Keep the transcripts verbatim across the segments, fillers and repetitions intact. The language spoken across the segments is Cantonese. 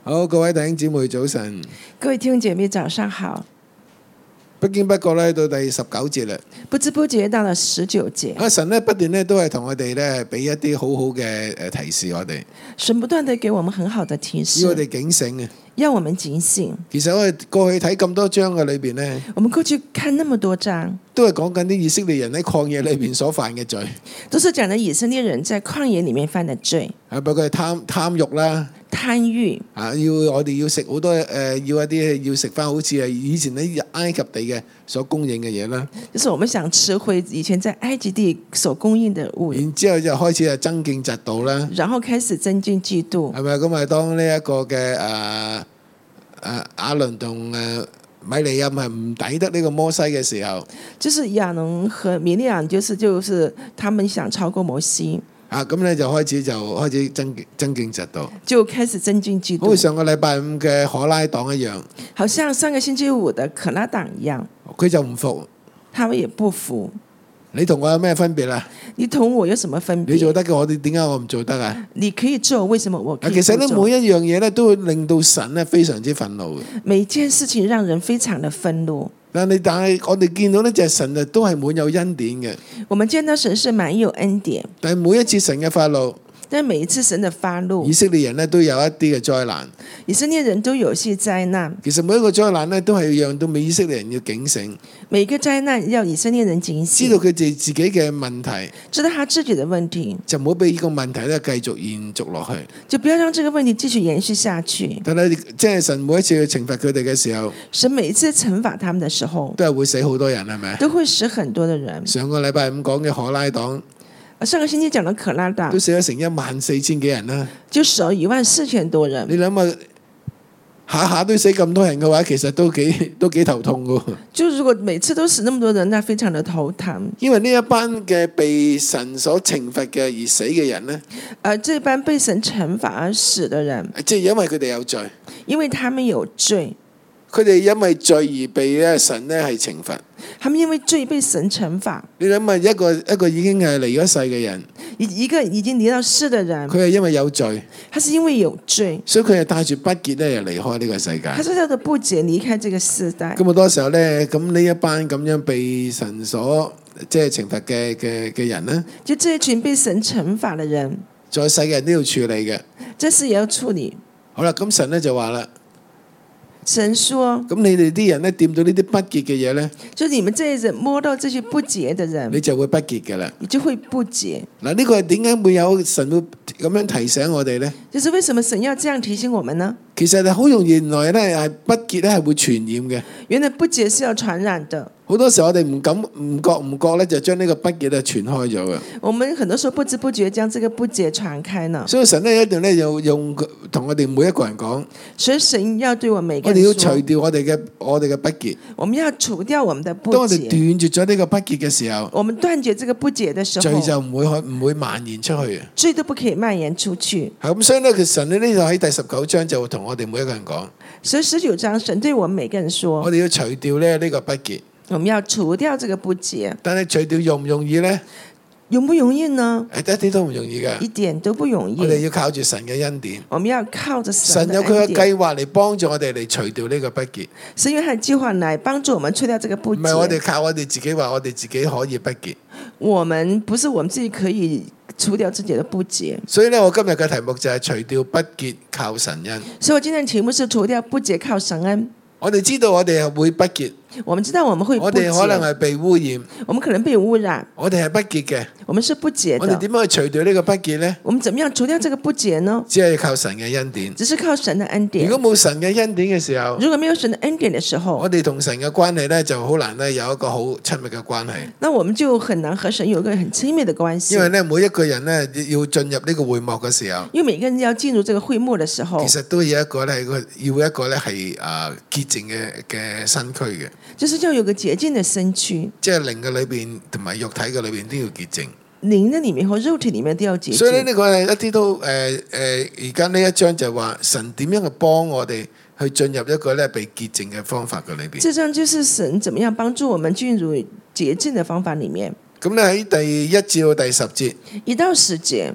好，各位弟兄姊妹早晨。 各位弟兄姐妹早上好。 不經不覺咧，到第十九節啦。 不知不覺到了十九節。 啊，神咧不斷咧都係同我哋咧俾一啲好好嘅誒提示我哋。 神不斷地給我們很好的提示， 要我哋警醒啊！ 要我們警醒。 其實我哋過去睇咁多章嘅裏邊咧， 我們過去看那麼多章， 都係講緊啲以色列人喺曠野裏邊所犯嘅罪。 都是講緊以色列人在曠野裡面犯的罪。 啊，包括貪貪慾啦。 貪欲啊！要我哋要食好多誒、呃，要一啲要食翻好似係以前喺埃及地嘅所供應嘅嘢啦。 就是我們想吃回以前在埃及地所供應的物。 然之後就開始係增敬嫉妒啦。 然後開始增敬嫉妒。係咪咁啊？當呢一個嘅誒誒亞倫同誒米利暗係唔抵得呢個摩西嘅時候， 就是亞倫和米利暗，就是就是他們想超過摩西。 啊，咁咧就開始就開始增增敬嫉妒， 就開始增敬嫉妒。 好似上個禮拜五嘅可拉黨一樣， 好像上個星期五的可拉黨一樣， 佢就唔服， 他們也不服。 你同我有咩分別啊？ 你同我有什麼分別？ 你做得嘅，我哋點解我唔做得啊？ 你可以做，為什麼我可以？ 其實咧，每一樣嘢咧都會令到神咧非常之憤怒嘅。 每件事情讓人非常的憤怒。 但係但係我哋見到呢就係神啊都係滿有恩典嘅。 我們見到神是滿有恩典。 但係每一次神嘅發怒， 但每一次神的發怒， 以色列人呢都有一啲嘅災難。 以色列人都有些災難。 其實每一個災難呢都係讓到以色列人要警醒。 每個災難要以色列人警醒， 知道佢哋自己嘅問題， 知道他自己的問題， 就唔好俾呢個問題咧繼續延續落去。 就不要讓這個問題繼續延續下去。 但係即係神每一次去懲罰佢哋嘅時候， 神每一次懲罰他們的時候， 都係會死好多人，係咪？ 都會死很多的人。 上個禮拜五講嘅可拉黨。 上個星期講的可拉黨都死咗成一萬四千幾人啦， 就死咗一萬四千多人。 你諗下，下下都死咁多人嘅話，其實都幾都幾頭痛噶。 就如果每次都死那麼多人，那非常的頭疼。 因為呢一班嘅被神所懲罰嘅而死嘅人呢， 而這班被神懲罰而死的人， 即係因為佢哋有罪， 因為他們有罪， 佢哋因為罪而被咧神咧係懲罰。 他們因為罪被神懲罰。 你諗下，一個一個已經係離咗世嘅人， 一一個已經離到世嘅人， 佢係因為有罪， 他是因為有罪， 所以佢係帶住不潔咧，又離開呢個世界。 他是帶着不潔離開這個世代。 咁好多時候咧，咁呢一班咁樣被神所即係懲罰嘅嘅嘅人呢， 就這一群被神懲罰嘅人， 在世嘅人都要處理嘅。 這事也要處理。 好啦，咁神咧就話啦。 神說： 咁你哋啲人咧掂到呢啲不潔嘅嘢咧， 就你們這一人摸到這些不潔嘅人， 你就會不潔㗎啦。 你就會不潔。 嗱，呢個係點解會有神會咁樣提醒我哋咧？ 就是為什麼神要這樣提醒我們呢？ 其實係好容易，原來咧係不潔咧係會傳染嘅。 原來不潔是要傳染的。 好多時候我哋唔敢唔覺唔覺咧，就將呢個不潔咧傳開咗嘅。 我們很多時候不知不覺將這個不潔傳開呢。 所以神咧一定咧要用同我哋每一個人講。 所以神要對我每個人， 我哋要除掉我哋嘅我哋嘅不潔。 我們要除掉我們的不潔。 當我哋斷絕咗呢個不潔嘅時候， 我們斷絕這個不潔嘅時候， 罪就唔會唔會蔓延出去。 罪都不可以蔓延出去。 係咁，所以咧，佢神咧呢度喺第十九章就會同我哋每一個人講。 所以十九章神對我們每個人說： 我哋要除掉咧呢個不潔。 我們要除掉這個不潔。 但係除掉容唔容易呢？ 容不容易呢？ 一啲都唔容易㗎， 一點都不容易。 我哋要靠住神嘅恩典。 我們要靠着神。 神有佢嘅計劃嚟幫助我哋嚟除掉呢個不潔。 神有他的計劃嚟幫助我們除掉這個不潔。 唔係我哋靠我哋自己話，我哋自己可以不潔。 我們不是我們自己可以除掉自己的不潔。 所以呢，我今日嘅題目就係除掉不潔靠神恩。 所以我今天的題目是除掉不潔靠神恩。 我哋知道我哋係會不潔。 我們知道我們會不潔， 我哋可能係被污染， 我們可能被污染， 我哋係不潔嘅， 我們是不潔的。 我哋點樣去除掉呢個不潔呢？ 我們怎麼樣除掉這個不潔呢？ 只係靠神嘅恩典， 只是靠神的恩典。 如果冇神嘅恩典嘅時候， 如果沒有神的恩典的時候， 我哋同神嘅關係呢就好難呢有一個好親密嘅關係。 那我們就很難和神有一個很親密的關係。 因為呢，每一個人呢要進入呢個會幕嘅時候， 因為每個人要進入這個會幕的時候， 其實都有一個呢，要一個呢係啊潔淨嘅嘅身軀嘅， 就是要有個潔淨的身軀， 即係靈嘅裏邊同埋肉體嘅裏邊都要潔淨。 靈的裡面和肉體裡面都要潔淨。 所以呢，呢個係一啲都誒誒，而家呢一章就話神點樣去幫我哋去進入一個咧被潔淨嘅方法嘅裏邊。 這章就是神怎麼樣幫助我們進入潔淨的方法裡面。 咁咧喺第一至到第十節， 一到十節，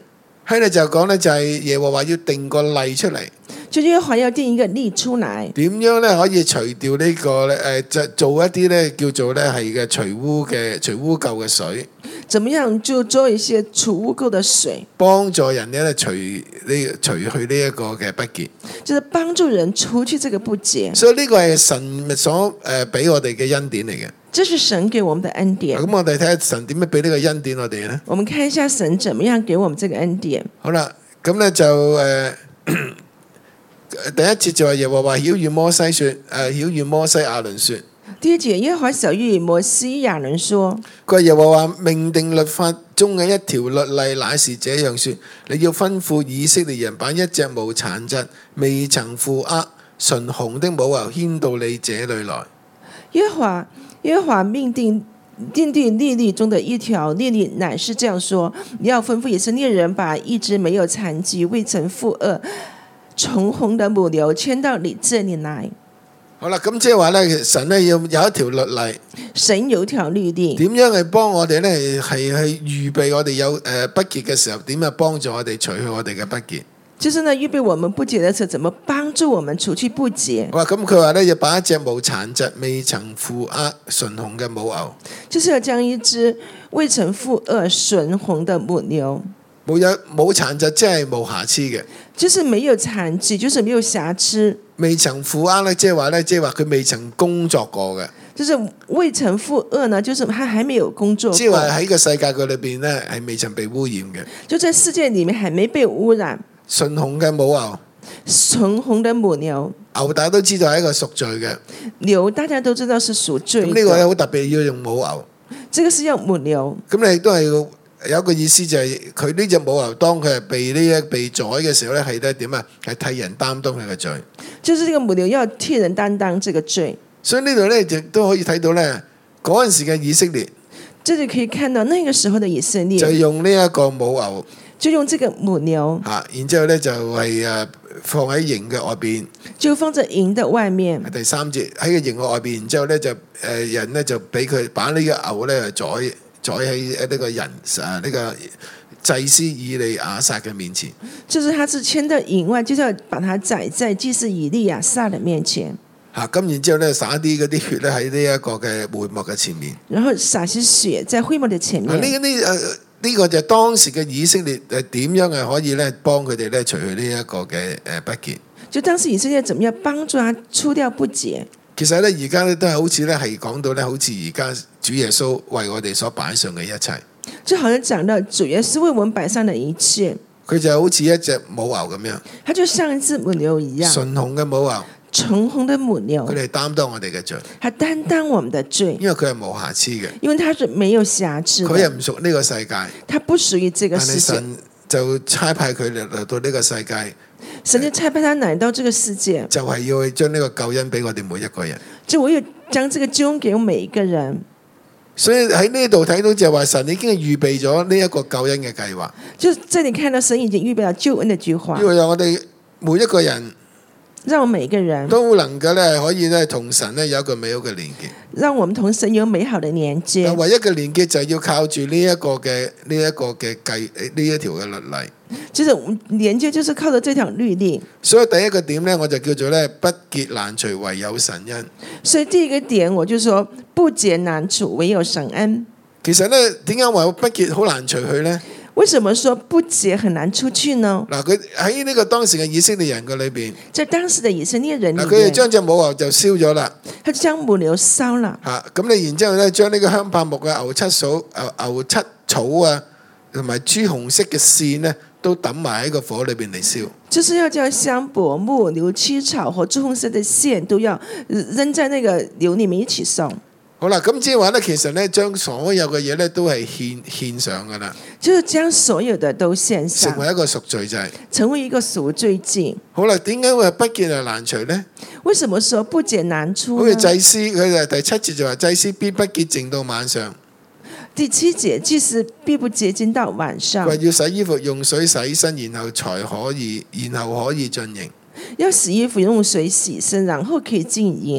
喺呢就講呢，就係耶和華要定個例出嚟， 就耶和華要定一個例出來， 點樣呢可以除掉呢、這個咧誒，就做一啲呢叫做呢係嘅除污嘅除污垢嘅水， 怎麼樣就做一些除污垢的水， 幫助人呢除呢除去呢一個嘅不潔， 就是幫助人除去這個不潔。 所以呢個係神所誒俾我哋嘅恩典嚟嘅。 這是神給我們的恩典。 咁我哋睇下神點樣俾呢個恩典我哋呢？ 我們看一下神怎麼樣給我們這個恩典。 好啦，咁呢就誒、呃、第一節就係耶和華曉諭摩西說，誒曉諭摩西亞倫說。 第一節，耶和華曉諭摩西亞倫說： 佢話耶和華命定律法中嘅一條律例，乃是這樣說：你要吩咐以色列人把一隻無殘疾、未曾負軛、純紅的母牛牽到你這裏來。 耶和華耶和華命定定定律例中的一條律例，乃是這樣說：你要吩咐以色列人把一隻沒有殘疾、未曾負軛、純紅的母牛牽到你這裏來。 好啦，咁即係話咧，神咧要有一條律例， 神有條律例， 點樣去幫我哋咧？係去預備我哋有誒不潔嘅時候，點樣幫助我哋除去我哋嘅不潔？ 就是呢，預備我們不潔的時候，怎麼幫助我們除去不潔？ 哇！咁佢話咧要把一隻無殘疾、未曾負軛、純紅嘅母牛， 就是要將一隻未曾負軛、純紅的母牛。 冇有冇殘疾，即係無瑕疵嘅。 就是沒有殘疾，就是沒有瑕疵。 未曾負軛咧，即係話咧，即係話佢未曾工作過嘅。 就是未曾負軛呢，就是他還沒有工作過。 即係話喺個世界嘅裏邊咧，係未曾被污染嘅。 就在世界裡面還沒被污染。 純紅嘅母牛， 純紅的母牛， 牛大家都知道係一個贖罪嘅。 牛大家都知道是贖罪。 咁呢個咧好特別，要用母牛。 這個是用母牛。 咁你亦都係有一個意思，就係佢呢隻母牛，當佢係被呢一被宰嘅時候咧，係咧點啊？係替人擔當佢嘅罪。 就是這個母牛要替人擔當這個罪。 所以呢度咧，亦都可以睇到咧，嗰陣時嘅以色列， 這裡可以看到那個時候的以色列， 就用呢一個母牛， 就用這個母牛， 嚇，然之後咧就係誒放喺營嘅外邊， 就放在營的外面。 第三節喺個營嘅外邊，然之後咧就誒人咧就俾佢把呢個牛咧宰宰喺呢個人啊呢個祭司以利亞撒嘅面前。 就是他是牽到營外，就是要把它宰在祭司以利亞撒的面前。 嚇，咁然之後咧灑啲嗰啲血咧喺呢一個嘅會幕嘅前面。 然後灑些血在會幕的前面。 呢呢誒呢個就係當時嘅以色列誒點樣係可以咧幫佢哋咧除去呢一個嘅誒不潔。 就當時以色列怎麼樣幫助他除掉不潔？ 其實咧而家咧都係好似咧係講到咧好似而家主耶穌為我哋所擺上嘅一切。 就好像講到主耶穌為我們擺上的一切。 佢就好似一隻母牛咁樣。 他就像一隻母牛一樣。 純紅嘅母牛。 純紅的母牛， 佢哋擔當我哋嘅罪， 他擔當我們的罪， 因為佢係無瑕疵嘅， 因為他是沒有瑕疵， 佢又唔屬呢個世界， 他不屬於這個世界， 神就差派佢嚟到呢個世界， 神就差派他來到這個世界， 就係要去將呢個救恩俾我哋每一個人， 就我要將這個救恩給我每一個人， 所以喺呢度睇到就係話神已經係預備咗呢一個救恩嘅計劃， 就這裏看到神已經預備了救恩的計劃， 因為讓我哋每一個人。 讓我每個人都能夠咧，可以咧同神咧有一個美好嘅連結。 讓我們同神有美好的連接。 唯一嘅連結就係要靠住呢一個嘅呢一個嘅計呢一條嘅律例。 就是連接，就是靠着這條律例。 所以第一個點咧，我就叫做咧不潔難除，唯有神恩。 所以第一個點，我就說不潔難除，唯有神恩。 其實咧，點解話不潔好難除去咧？ 為什麼說不潔很難出去呢？ 嗱，佢喺呢個當時嘅以色列人嘅裏邊， 在當時嘅以色列人裏面， 佢哋將隻母牛就燒咗啦。 他將母牛燒了。 嚇，咁你然之後咧，將呢個香柏木嘅牛七草、牛牛七草啊，同埋朱紅色嘅線呢，都抌埋喺個火裏邊嚟燒。 就是要將香柏木、牛七草和朱紅色嘅線都要扔在那個牛裏面一起燒。 好啦，咁即係話咧，其實咧，將所有嘅嘢咧都係獻獻上噶啦， 就是將所有的都獻上， 成為一個贖罪祭， 成為一個贖罪祭。 好啦，點解會不潔係難除咧？ 為什麼說不潔難除呢？ 好似祭司，佢就第七節就話祭司必不潔淨到晚上。 第七節，祭司必不潔淨到晚上。 話要洗衣服用水洗身，然後才可以，然後可以進營。 要洗衣服用水洗身，然後可以進營。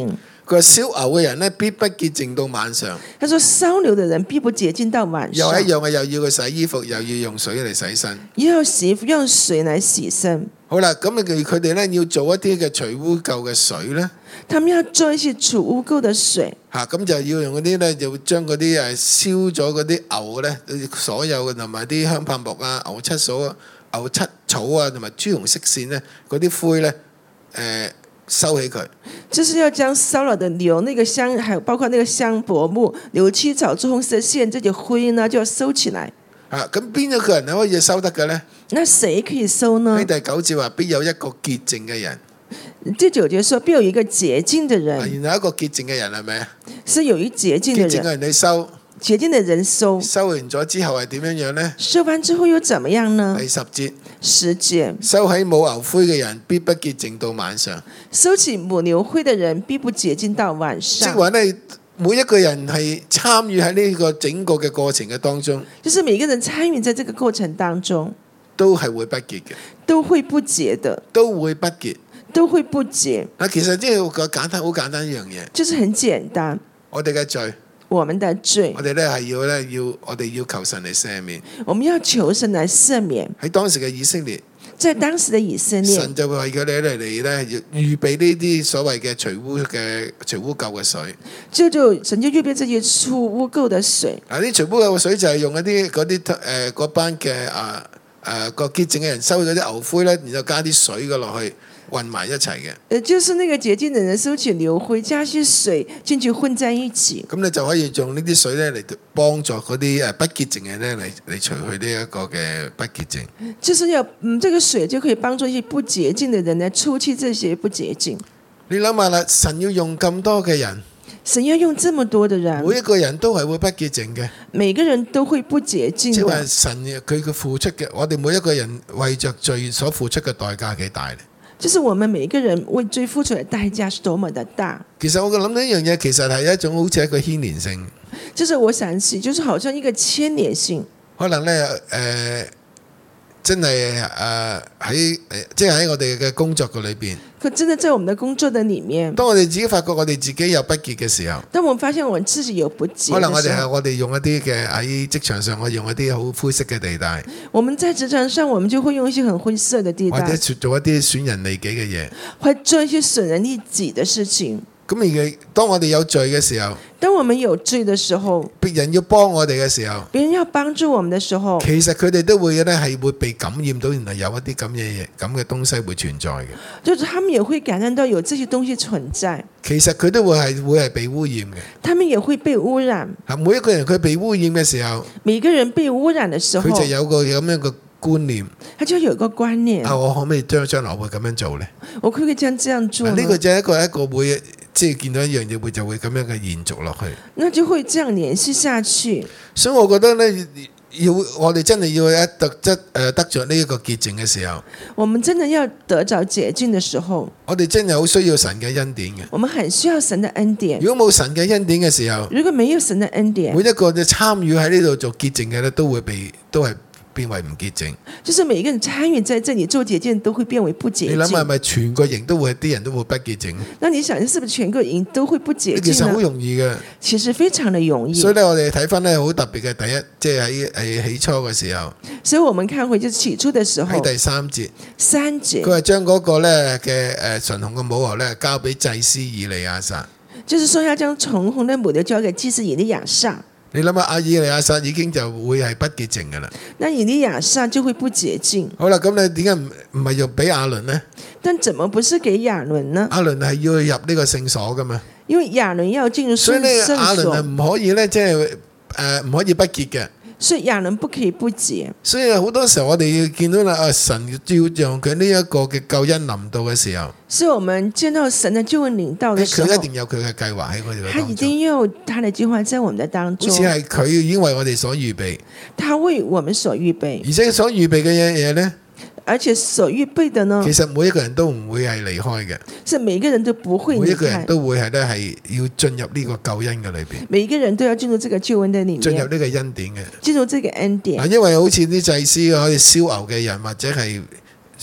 佢話燒牛嘅人呢，必不潔淨到晚上。 他說燒牛的人必不潔淨到晚又上。 一樣嘅，又要佢洗衣服，又要用水嚟洗身。 要洗衣服，用水來洗身。 好啦，咁佢佢哋咧要做一啲嘅除污垢嘅水咧， 他們要做一些除污垢的水。 嚇咁就要用嗰啲咧，就將嗰啲誒燒咗嗰啲牛咧，所有嘅同埋啲香柏木啊、牛七草啊、牛七草啊，同埋朱紅色線咧，嗰啲灰咧，誒、呃、收起佢。 就是要將燒了的牛，那個香，還有包括那個香柏木、牛七草、朱紅色線這些灰呢，就要收起來。 啊，咁邊一個人係可以收得嘅咧？ 那誰可以收呢？ 喺第九節話，必有一個潔淨嘅人。 第九節說，必有一個潔淨的人。 啊，然後一個潔淨嘅人係咪啊？ 是有一潔淨的潔淨嘅人。 人你收， 潔淨的人收。 收完咗之後係點樣樣咧？ 收完之後又怎麼樣呢？ 第十節。 十節。 收起母牛灰嘅人，必不潔淨到晚上。 收起母牛灰的人，必不潔淨到晚上。 即係話咧，每一個人係參與喺呢個整個嘅過程嘅當中， 就是每個人參與在這個過程當中， 都係會不潔嘅， 都會不潔的， 都會不潔， 都會不潔。 嗱，其實即係個簡單，好簡單一樣嘢。 就是很簡單， 我哋嘅罪， 我們的罪我，哋咧係要咧要，我哋要求神嚟赦免。 我們要求神來赦免。 喺當時嘅以色列， 在當時的以色列， 神就會為佢哋嚟嚟咧，要預備呢啲所謂嘅除污嘅除污垢嘅水。 就就神就預備這些除污垢的水。 嗱，啲除污垢嘅水就係用一啲嗰啲誒嗰班嘅啊誒個潔淨嘅人收嗰啲牛灰咧，然後加啲水嘅落去混埋一齊嘅。 誒，就是那個潔淨的人收起牛灰，加些水進去混在一起。 咁你就可以用呢啲水咧嚟幫助嗰啲誒不潔淨嘅咧嚟嚟除去呢一個嘅不潔淨。 就是要嗯，這個水就可以幫助一些不潔淨的人來除去這些不潔淨。 你諗下啦，神要用咁多嘅人， 神要用這麼多的人， 每一個人都係會不潔淨嘅。 每個人都會不潔淨即係話的。 神佢嘅付出嘅，我哋每一個人為着罪所付出嘅代價幾大咧？ 就是我們每個人為罪付出的代價是多麼的大。 其實我諗呢一樣嘢，其實係一種好似一個牽連性。 就是我想起，就是好像一個牽連性。 可能咧誒、呃，真係誒喺誒，即係喺我哋嘅工作嘅裏邊。 可真的在我們的工作的裡面， 當我哋自己發覺我哋自己有不潔嘅時候， 當我們發現我們自己有不潔， 可能我哋係我哋用一啲嘅喺職場上，我用一啲好灰色嘅地帶， 我們在職場上，我們就會用一些很灰色的地帶， 或者做一啲損人利己嘅嘢。 會做一些損人利己的事情。 咁而當我哋有罪嘅時候， 當我們有罪的時候， 別人要幫我哋嘅時候， 別人要幫助我們的時候， 其實佢哋都會咧係會被感染到，原來有一啲咁嘅嘢、咁嘅東西會存在嘅。 就是他們也會感染到有這些東西存在， 其實佢都會係會係被污染嘅。 他們也會被污染。 嚇，每一個人佢被污染嘅時候， 每個人被污染的時候， 佢就有個咁樣嘅觀念。 他就有一個觀念。 啊，我可唔可以將將來會咁樣做呢？ 我可唔可以將這樣做呢？ 呢個就係一個一個會即係見到一樣嘢會就會咁樣嘅延續落去。 那就會這樣聯繫下去。 所以我覺得呢，要我哋真係要一得得誒得着呢一個潔淨嘅時候， 我們真的要得着潔淨的時候， 我哋真係好需要神嘅恩典嘅。 我們很需要神的恩典。 如果冇神嘅恩典嘅時候， 如果沒有神的恩典， 每一個嘅參與喺呢度做潔淨嘅咧，都會被都係變為唔潔淨。 就是每一個人參與在這裡做潔淨，都會變為不潔淨。 你諗下，係咪全個營都會啲人都會不潔淨？ 那你想，是不是全個營都會不潔淨呢？ 其實好容易嘅。 其實非常的容易。 所以咧，我哋睇翻咧好特別嘅第一，即係喺喺起初嘅時候。 所以我們看回就是起初的時候。 喺第三節。 三節。 佢係將嗰個咧嘅誒純紅嘅母牛咧交俾祭司以利亞撒。 就是說要將純紅的母牛交給祭司以利亞撒。 你諗下，阿以利亞撒已經就會係不潔淨嘅啦。 那以利亞撒就會不潔淨。 好啦，咁你點解唔唔係要俾亞倫呢？ 但怎麼不是給亞倫呢？ 亞倫係要入呢個聖所噶嘛？ 因為亞倫要進入聖所。 所以咧，亞倫係唔可以咧，即係誒唔可以不潔嘅。 所以亞倫不可以不潔。 所以好多時候我哋要見到啦，啊神要讓佢呢一個嘅救恩臨到嘅時候， 所以我們見到神的救恩臨到嘅時候， 佢一定有佢嘅計劃喺我哋嘅當中。 他一定有他的計劃在我們的當中。 好似係佢已經為我哋所預備， 他為我們所預備， 而且所預備嘅嘢嘢咧， 而且所預備的呢， 其實每一個人都唔會係離開嘅， 是每個人都不會離開， 每一個人都會係咧係要進入呢個救恩嘅裏邊， 每一個人都要進入這個救恩的裡面， 進入呢個恩典嘅， 進入這個恩典。 因為好似啲祭司可以燒牛嘅人，或者係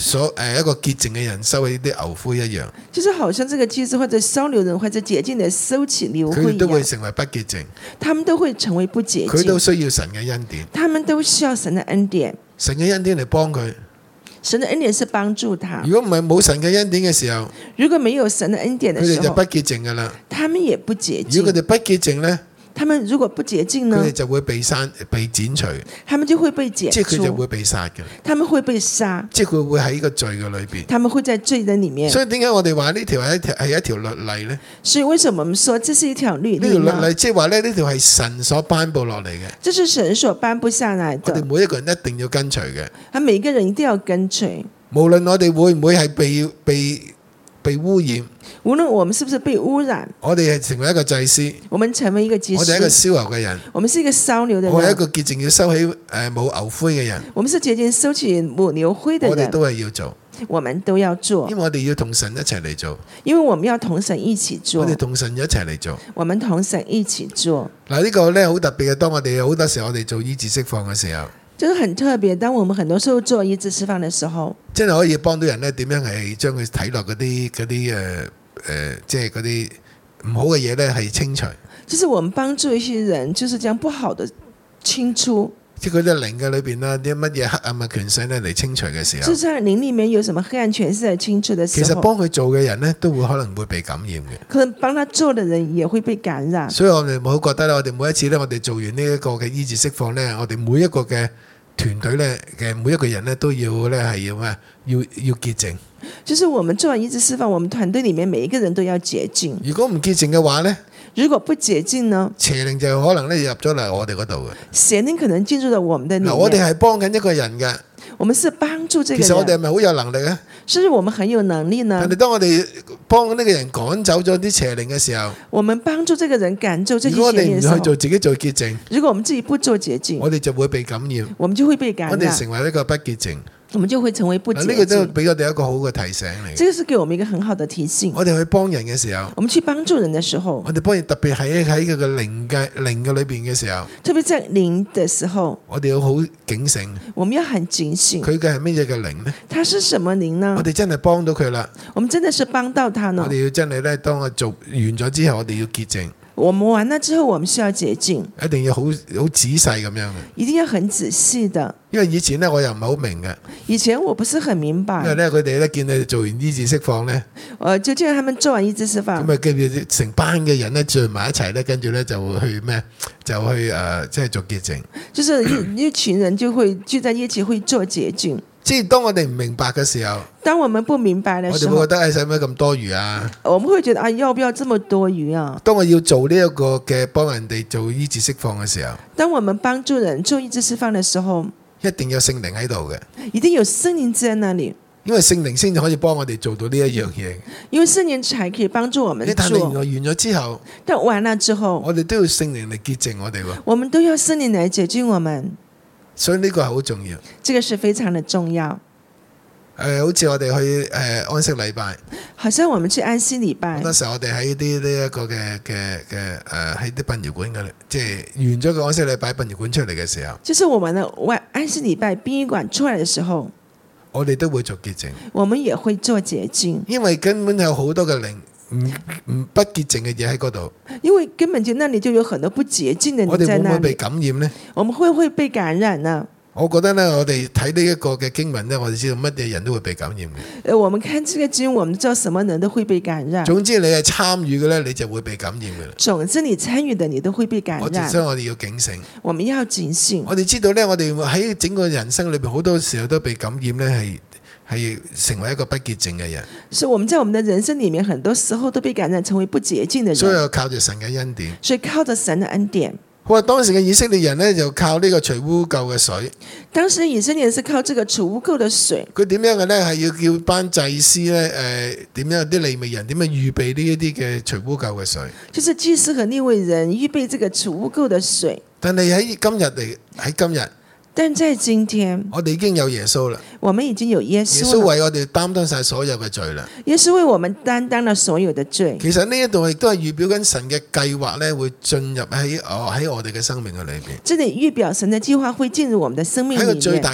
所誒一個潔淨嘅人收起啲牛灰一樣， 就是好像這個祭司或者燒牛人或者潔淨的收起牛灰一佢都會樣， 成為不潔淨， 他們都會成為不潔佢都淨， 需要神嘅恩典， 他們都需要神的恩典。 神嘅恩典嚟幫佢。 神的恩典是幫助他。 如果唔係冇神嘅恩典嘅時候， 如果沒有神的恩典的時候， 佢哋就不潔淨噶啦。 他們也不潔淨。 如果佢哋不潔淨呢， 他們如果不潔淨呢佢哋，就會被刪、被剪除， 他們就會被剪除， 即係佢就會被殺嘅， 他們會被殺， 即係佢會喺個罪嘅裏邊。 他們會在罪人裏面。 所以點解我哋話呢條係一條係一條律例呢？ 所以為什麼我們說這是一條律呢例呢？ 條律例即係話咧，呢條係神所頒布落嚟嘅， 這是神所頒布下來我哋的， 每一個人一定要跟隨嘅。 他每個人一定要跟隨。 無論我哋會唔會係被被被污染， 無論我們是不是被污染， 我哋係成為一個祭司， 我們成為一個祭我哋係一個司， 燒牛嘅人， 我們是一個燒牛的人， 我係一個潔淨要收起誒冇牛灰嘅人， 我們是潔淨收起母牛灰的人， 我哋都係要做， 我們都要做因，為我哋要同神一齊嚟做， 因為我們要同神一起做我，哋同神一齊嚟做。 我們同神一起做。 嗱，呢個咧好特別嘅，當我哋好多時候我哋做醫治釋放嘅時候， 就是很特別，當我們很多時候做醫治釋放的時候， 真係可以幫到人咧，點樣係將佢睇落嗰啲嗰啲誒誒，即係嗰啲唔好嘅嘢咧係清除， 就是我們幫助一些人，就是將不好的清出。 即係嗰啲靈嘅裏邊啦，啲乜嘢黑暗嘅權勢咧嚟清除嘅時候就，在靈裡面有什麼黑暗權勢在清除的其實時候， 幫佢做嘅人咧都會可能會被感染嘅。 可能幫他做的人也會被感染。 所以我哋唔好覺得咧，我哋每一次咧，我哋做完呢一個嘅醫治釋放咧，我哋每一個嘅團隊咧嘅每一個人咧都要咧係要咩？要要潔淨。 就是我們做完醫治釋放，我們團隊裡面每一個人都要潔淨。 如果唔潔淨嘅話咧， 如果不潔淨呢， 邪靈就可能咧入咗嚟我哋嗰度嘅。 邪靈可能進入了我們的裡嗱，我哋面。 係幫緊一個人嘅， 我們是幫助這個其實我哋係人， 咪好有能力啊？ 是不是我們很有能力呢但係？當我哋幫呢個人趕走咗啲邪靈嘅時候， 我們幫助這個人趕走這如果我哋唔些邪靈的時候去做自己做潔淨， 如果我們自己不做潔淨， 我哋就會被感染， 我們就會被感我哋染， 成為一個不潔淨。 我們就會成為不潔嗱，呢個都淨。 俾我哋一個好嘅提醒嚟。 這個是給我們一個很好的提醒。 我哋去幫人嘅時候， 我們去幫助人的時候， 我哋幫人特別喺喺佢嘅靈嘅靈嘅裏邊嘅時候， 特別在靈的時候， 我哋要好警醒。 我們要很警醒。 佢嘅係乜嘢嘅靈呢？ 它是什麼靈呢我？哋真係幫到佢啦。 我們真的是幫到他我呢。 哋要真係咧，當我做完咗之後，我哋要潔淨， 我們完了之後，我們需要潔淨， 一定要好好仔細咁樣嘅。 一定要很仔細的。 因為以前咧，我又唔係好明嘅， 以前我不是很明因為白， 咧佢哋咧見你哋做完醫治釋放咧， 呃，就見他們做完醫治釋放咁，啊跟住成班嘅人咧聚埋一齊咧，跟住咧就會去咩？就去誒、呃，即係做潔淨。 就是一一群人就會聚在一起會做潔淨。 即係當我哋唔明白嘅時候， 當我們不明白的時候我哋會覺，得誒使唔使咁多餘啊？ 我們會覺得啊，要不要這麼多餘啊？ 當我要做呢一個嘅幫人哋做醫治釋放嘅時候， 當我們幫助人做醫治釋放的時候， 一定有聖靈喺度嘅， 一定有聖靈在那裡， 因為聖靈先至可以幫我哋做到呢一樣嘢。 因為聖靈才可以幫助我們但係原來做。 完咗之後， 但完了之後， 我哋都要聖靈嚟潔淨我哋喎， 我們都要聖靈來潔淨我們， 所以呢個係好重要。 這個是非常的重要。 誒、好似我哋去誒、安息禮拜， 好像我們去安息禮拜好，多時候我哋喺啲呢一個嘅嘅嘅誒喺啲殯儀館嘅，即係完咗個安息禮拜殯儀館出嚟嘅時候， 就是我們的外安息禮拜殯儀館出來的時候， 我哋都會做潔淨， 我們也會做潔淨， 因為根本有好多嘅靈唔唔不潔淨嘅嘢喺嗰度， 因為根本就那裡就有很多不潔淨的我哋會人在那唔會被裡， 感染呢？ 我們會不會被感染呢？ 我覺得咧，我哋睇呢一個嘅經文咧，我哋知道乜嘢人都會被感染嘅。 呃，我們看這個經，我們知道什麼人都會被感染。 總之你係參與嘅咧，你就會被感染嘅啦。 總之，你參與的，你都會被感我哋染。 所以我哋要警醒。 我們要警醒。 我哋知道咧，我哋喺整個人生裏邊好多時候都被感染咧，係係成為一個不潔淨嘅人。 所以我們在我們的人生裡面，很多時候都被感染成為不潔淨的人。 所以我靠住神嘅恩典。 所以靠着神的恩典， 佢話當時嘅以色列人咧，就靠呢個除污垢嘅水。 當時以色列人是靠這個除污垢的水。 佢點樣嘅咧？係要叫班祭司咧，誒、點樣啲利未人點樣預備呢一啲嘅除污垢嘅水？ 就是祭司和利未人預備這個除污垢的水。 但係喺今日嚟喺今日， 但在今天， 我哋已經有耶穌啦。 我們已經有耶耶穌了。 穌為我哋擔當晒所有嘅罪啦。 耶穌為我們擔當了所有的罪。 其實呢一度亦都係預表緊神嘅計劃咧，會進入喺我喺我哋嘅生命嘅裏邊。 這裡預表神的計劃會進入我們的生命係一個裡面。 最大嘅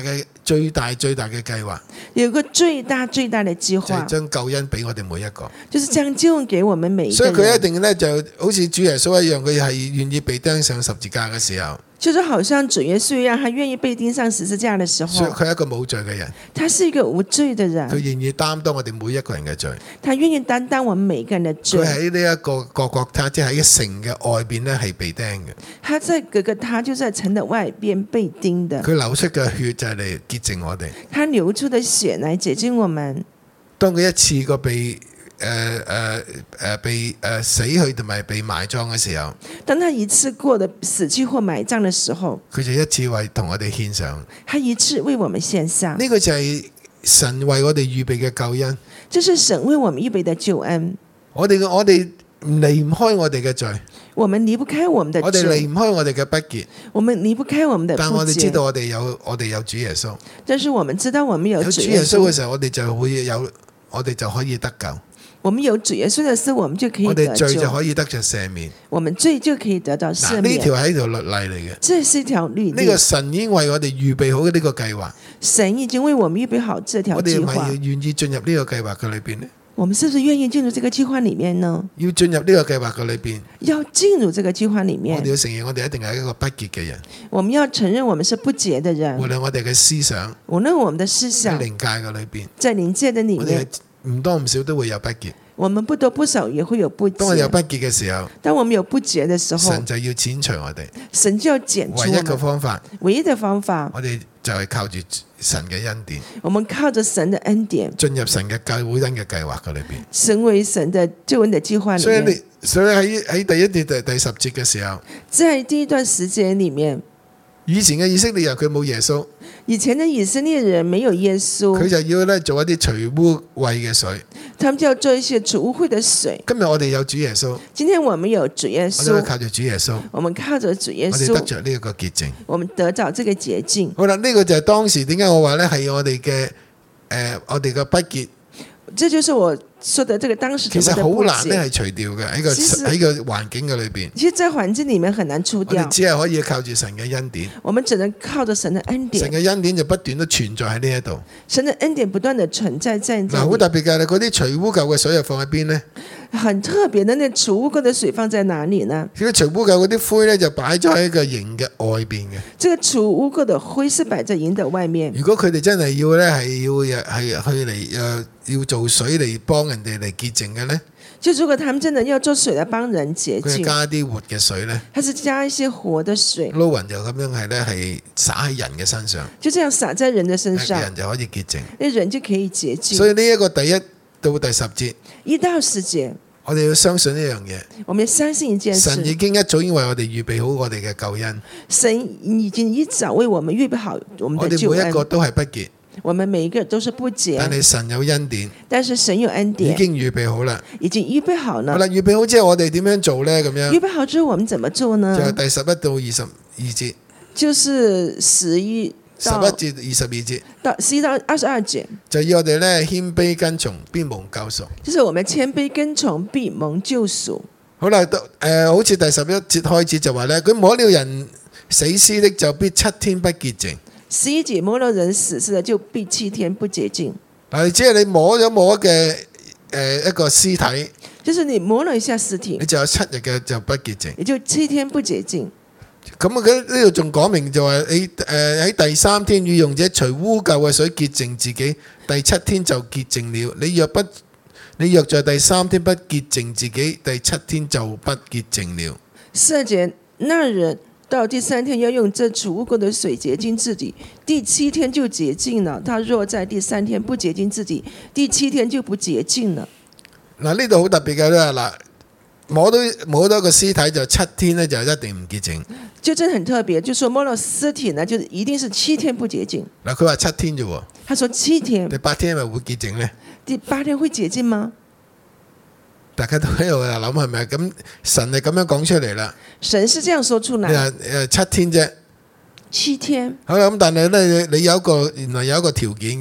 最大最大嘅計劃， 有個最大最大的計就係劃， 將救恩俾我哋每一個。 就是將救恩給我們每一所以佢一個人。 定咧就好似主耶穌一樣，佢係願意被釘上十字架嘅時候， 就是好像主耶穌一樣，他願意被釘上十字架的時候， 所以佢係一個冇罪嘅人， 他是一個無罪的佢人， 願意擔當我哋每一個人嘅罪。 他願意擔當我們每個人的佢罪。 喺呢一個各各他，即係喺城嘅外邊咧係被釘嘅。 他在各個他就在城的外邊被釘的， 佢流出嘅血就係嚟潔淨我哋。 他流出的血來潔淨我們。 當佢一次過被誒誒誒被誒、呃、死去同埋被埋葬嘅時候， 當他一次過的死去或埋葬的時候， 佢就一次為同我哋獻上。 他一次為我們獻上。 呢、這個就係神為我哋預備嘅救恩。 這是神為我們預備的救恩。 我哋嘅我哋離唔開我哋嘅罪， 我們離不開我們的我哋離罪， 唔開我哋嘅不潔。 我們離不開我們的不但我哋知潔。 道我哋有我哋有主耶穌， 但是我們知道我們有有主主耶穌， 耶穌嘅時候，我哋就會有我哋就可以得救， 我們有主耶穌的時候，我們就可以得我哋罪就救， 可以得着赦免。 我們罪就可以得到赦嗱，呢免。 條係一條律例嚟嘅。 這是一條律例呢個，神已經為我哋預備好呢個計劃， 神已經為我們預備好這條計我哋係咪要劃。 願意進入呢個計劃嘅裏邊呢？ 我們是不是願意進入這個計劃裡面呢？ 要進入呢個計劃嘅裏邊， 要進入這個計劃裡我面哋，要承認我哋一定係一個不潔嘅人， 我們要承認我們是不潔的無人。 論我哋嘅思想無論我們的思喺想靈界嘅裏邊， 在靈界的裡我哋面， 係唔多唔少都會有不潔。 我們不多不少也會有不潔。 當我哋有不潔嘅時候， 當我們有不潔的時候神，就要剪除我哋。 神就要剪除唯一嘅我們。 方法， 唯一的方法， 我哋就係靠住神嘅恩典， 我們靠着神的恩典， 進入神嘅救恩嘅計劃嘅裏邊。 成為神的救恩的計劃裡面。 所以你，所以喺喺第一節第第十節嘅時候， 在第一段時間裡面， 以前嘅以色列人佢冇耶穌， 以前的以色列人沒有耶穌， 佢就要咧做一啲除污穢嘅水。 他們就要做一些除污穢的水。 今日我哋有主耶穌， 今天我們有主耶我哋可以穌， 靠住主耶穌， 我們靠着主耶我哋得穌， 着呢一個潔淨。 我們得到這個潔淨。 好啦，呢、個就係當時點解我話咧係我哋嘅誒我哋嘅不潔， 這就是我說的這個當時其實我們的不好難咧潔。 係除掉嘅喺個其實喺個環境嘅裏邊， 其實，在環境裡面很難除掉我哋，只係可以靠住神嘅恩典， 我們只能靠着神的恩神典， 嘅恩典就不斷都存在喺呢一度。 神的恩典不斷的存在在這嗱，好裡。 特別嘅，嗰啲除污垢嘅水又放喺邊呢？ 很特別的，那除污垢的水放在哪裡呢？ 佢除污垢嗰啲灰咧就擺咗喺個營嘅外邊嘅。 這個除污垢的灰是擺在營的外面。 如果佢哋真係要咧係要係去嚟誒要做水嚟幫人哋嚟潔淨嘅咧， 就如果他們真的要做水來幫人潔佢係淨， 加啲活嘅水咧， 還是加一些活的水， 撈勻就咁樣係咧係灑喺人嘅身上， 就這樣灑在人的身上， 人就可以潔淨。 那人就可以潔淨。 所以呢一個第一到第十節， 一到十節， 我哋要相信一樣嘢， 我們相信一件神已事， 經一早已經為我哋預備好我哋嘅救恩， 神已經一早為我們預備好我們我哋的救恩。 每一個都係不潔， 我們每一個都是不潔， 但係神有恩典， 但是神有恩已典， 經預備好啦。 已經預備好好了。 啦，預備好之後，我哋點樣做呢？咁樣預備好之後，我們怎麼做就係呢？ 第十一到二十二節， 就是十一十一到至二十二節， 到十一到二十二節， 就要我哋咧謙卑跟從，必蒙救贖。 就是我們謙卑跟從，必蒙救贖。 好啦，誒、呃，好似第十一節開始就話咧，佢摸了人死屍的，就必七天不潔淨。 十一節摸了人死屍的，就必七天不潔淨。 嗱，只係你摸咗摸嘅誒一個屍體， 就是你摸了一下屍體你，就有七日嘅就不潔淨。 也就七天不潔淨。 咁啊，佢呢度仲講明就話你誒喺第三天與用者除污垢嘅水潔淨自己，第七天就潔淨了。你若不你若在第三天不潔淨自己，第七天就不潔淨了。 十二節，那人到第三天要用這除污垢的水潔淨自己，第七天就潔淨了。他若在第三天不潔淨自己，第七天就不潔淨了。 嗱，呢度好特別嘅咧，嗱，摸到摸到個屍體就七天咧就一定唔潔淨。 就真的很特別，就說摸到屍體呢，就是一定是七天不潔淨。 嗱，佢話七天啫喎， 他說七天， 第八天係咪會潔淨呢？ 第八天會潔淨嗎？ 大家都喺度諗係咪咁？神係咁樣講出嚟啦。 神是這樣說出你來， 話誒七天啫， 七天。 好啦咁，但係咧你有一個原來有一個條件嘅。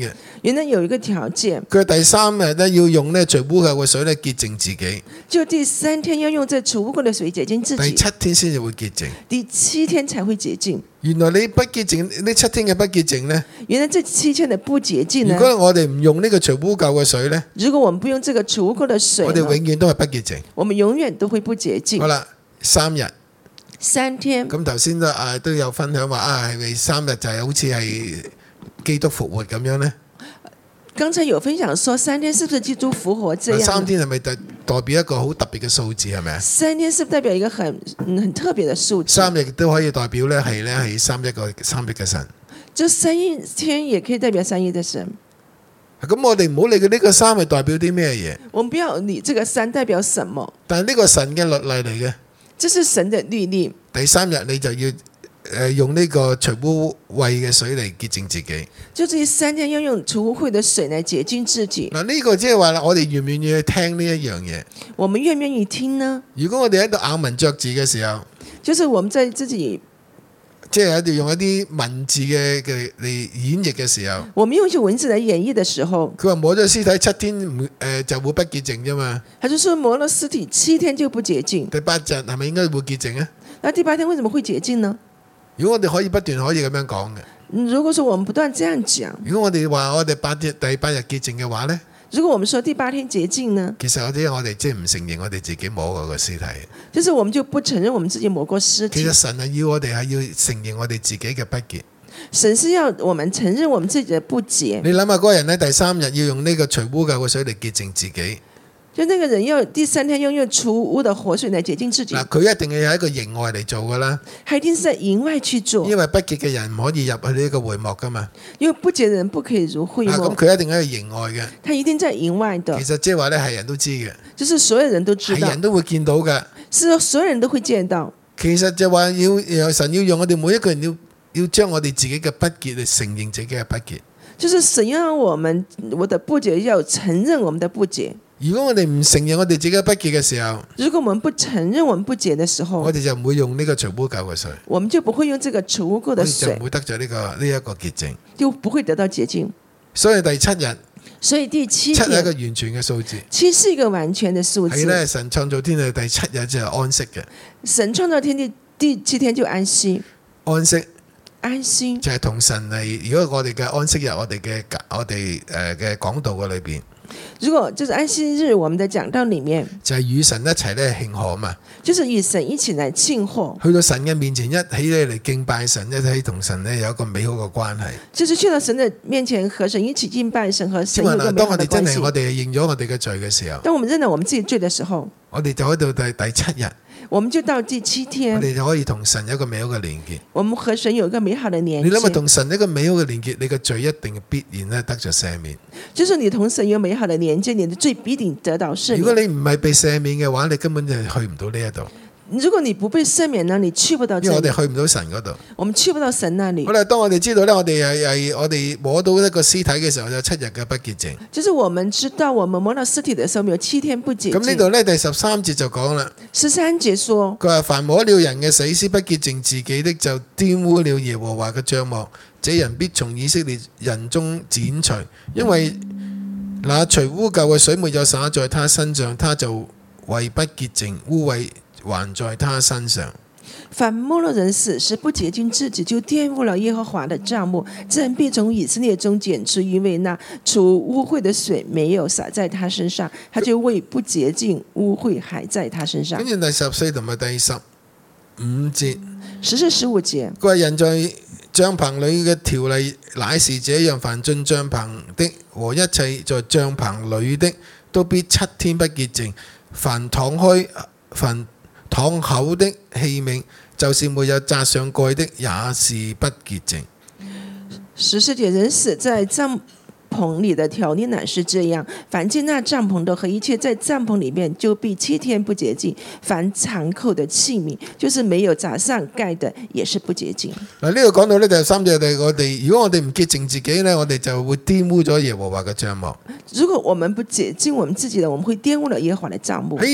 原來有一個條件， 佢第三日咧要用咧除污垢嘅水咧潔淨自己， 就第三天要用這除污垢的水潔淨自己， 第七天先至會潔淨。 第七天才會潔淨。 原來你不潔淨呢七天嘅不潔淨呢？ 原來這七天的不潔淨呢？ 如果我哋唔用呢個除污垢嘅水呢， 如果我們不用這個除污垢的水， 我哋永遠都係不潔淨。 我們永遠都會不潔淨。 好啦，三日。 三天。 咁頭先都啊都有分享話啊，係咪三日就係好似係基督復活咁樣呢？ 剛才有分享說三天是不是基督復活這樣？ 三天係咪代代表一個好特別嘅數字係咪啊？ 三天是不是代表一個很很特別嘅數字？ 三日都可以代表咧係咧係三一個三一嘅神。 就三一天也可以代表三一嘅神。 咁我哋唔好理佢呢個三係代表啲咩嘢。 我們不要理這個三代表什麼。 但係呢個神嘅律例嚟嘅。 這是神嘅律例。 第三日你就要。誒用呢個除污穢嘅水嚟潔淨自己， 就這三天要用除污穢嘅水嚟潔淨自己。 嗱呢個即係話我哋願唔願意去聽呢一樣嘢？ 我們願唔願意聽呢？ 如果我哋喺度咬文嚼字嘅時候， 就是我們在自己即係喺度用一啲文字嘅嘅嚟演繹嘅時候， 我們用一些文字嚟演繹嘅時候， 佢話摸咗屍體七天唔誒、呃、就會不潔淨啫嘛。 他就說摸了屍體七天就不潔淨。 第八日係咪應該會潔淨啊？ 那第八天為什麼會潔淨呢？ 如果我哋可以不斷可以咁樣講嘅， 如果說我們不斷這樣講， 如果我哋話我哋八日第八日潔淨嘅話呢， 如果我們說第八天潔淨呢？ 其實我哋我哋即係唔承認我哋自己摸過個屍體， 就是我們就不承認我們自己摸過屍體。 其實神係要我哋係要承認我哋自己嘅不潔。 神是要我們承認我們自己的不潔。 你諗下嗰個人喺第三日要用呢個除污垢嘅水嚟潔淨自己。 就那個人要第三天要用除污的活水來潔淨自己。 嗱，佢一定係喺一個營外嚟做噶啦。 他一定是在營外去做。 因為不潔嘅人唔可以入去呢個會幕噶嘛。 因為不潔嘅人不可以入會幕。 咁佢一定喺營外嘅。 他一定在營外的。 其實即係話咧，係人都知嘅。 就是所有人都知道。 係人都會見到嘅。 是所有人都會見到。 其實就話要神要用我哋每一個人要要將我哋自己嘅不潔嚟承認自己嘅不潔。 就是神要我們我的不潔要承認我們的不潔。 如果我哋唔承認我哋自己嘅不潔嘅時候， 如果我們不承認我們不潔嘅時候， 我哋就唔會用呢個除污垢嘅水， 我們就不會用這個除污垢的水， 就唔會得咗呢個呢一個潔淨， 就不會得到潔淨。 所以第七日， 所以第七日七係一個完全嘅數字， 七是一個完全嘅數字。 係咧，神創造天地第七日就係安息嘅。 神創造天地第七天就安息， 安息。 安息就係同神嚟。如果我哋嘅安息日，我哋嘅我哋誒嘅講道嘅裏邊， 如果就是安息日，我們的講道裡面就係與神一齊咧慶賀嘛， 就是與神一起來慶賀， 去到神嘅面前一起咧嚟敬拜神，一起同神咧有一個美好嘅關係。 就是去到神嘅面前和神一起敬拜神，和神有一個美好的關係。 當我哋真係我哋認咗我哋嘅罪嘅時候， 當我們認到我們自己罪嘅時候， 我哋就喺度第第七日。 我們就到第七天， 我哋就可以同神有一個美好嘅連結。 我們和神有一個美好的連結。 你諗下，同神一個美好嘅連結，你嘅罪一定必然咧得着赦免。 就是你同神有美好的連結，你的罪必定得到赦免。 如果你唔係被赦免嘅話，你根本就去唔到呢一度。 如果你不被赦免呢，你去不到。 因為我哋去唔到神嗰度， 我們去不到神那裡。 好啦，當我哋知道咧，我哋係係我哋摸到一個屍體嘅時候，有七日嘅不潔淨。 就是我們知道，我們摸到屍體嘅時候，有七天不潔淨。 咁呢度咧第十三節就講啦。 十三節說， 佢話凡摸了人嘅死屍不潔淨自己的，就玷污了耶和華嘅帳幕，這人必從以色列人中剪除，因為那除污垢嘅水沒有灑在他身上，他就為不潔淨，污穢還在他身上。 凡摸了人死屍不潔淨自己，就玷污了耶和華的帳幕，這人必從以色列中剪除，因為那除污穢的水沒有灑在他身上，他就為不潔淨，污穢還在他身上。 跟住第十四同埋第十五節， 十四十五節， 佢話人在帳棚裏嘅條例乃是這樣，凡進帳棚的和一切在帳棚裏的，都必七天不潔淨。凡敞開凡敞口的器皿，就是沒有紮上蓋的，也是不潔淨。 十四節，人死在帳篷裡的條例乃是這樣，凡進那帳篷的和一切在帳篷裡面，就必七天不潔淨。凡敞口的器皿，就是沒有紮上蓋的，也是不潔淨。 嗱，呢度講到呢，第三節，我哋如果我哋唔潔淨自己呢，我哋就會玷污咗耶和華嘅帳幕。 如果我們不潔淨我們自己的，我們會玷污了耶和華的帳幕。 喺